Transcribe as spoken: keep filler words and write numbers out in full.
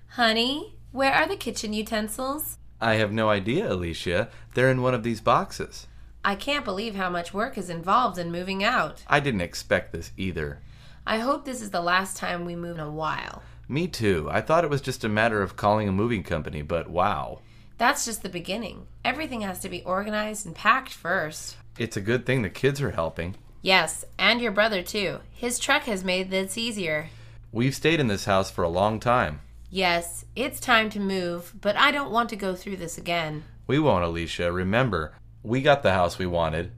Honey, where are the kitchen utensils? I have no idea, Alicia. They're in one of these boxes. I can't believe how much work is involved in moving out. I didn't expect this either. I hope this is the last time we move in a while. Me too. I thought it was just a matter of calling a moving company, but wow. That's just the beginning. Everything has to be organized and packed first. It's a good thing the kids are helping. Yes, and your brother too. His truck has made this easier. We've stayed in this house for a long time. Yes, it's time to move, but I don't want to go through this again. We won't, Alicia. Remember, we got the house we wanted,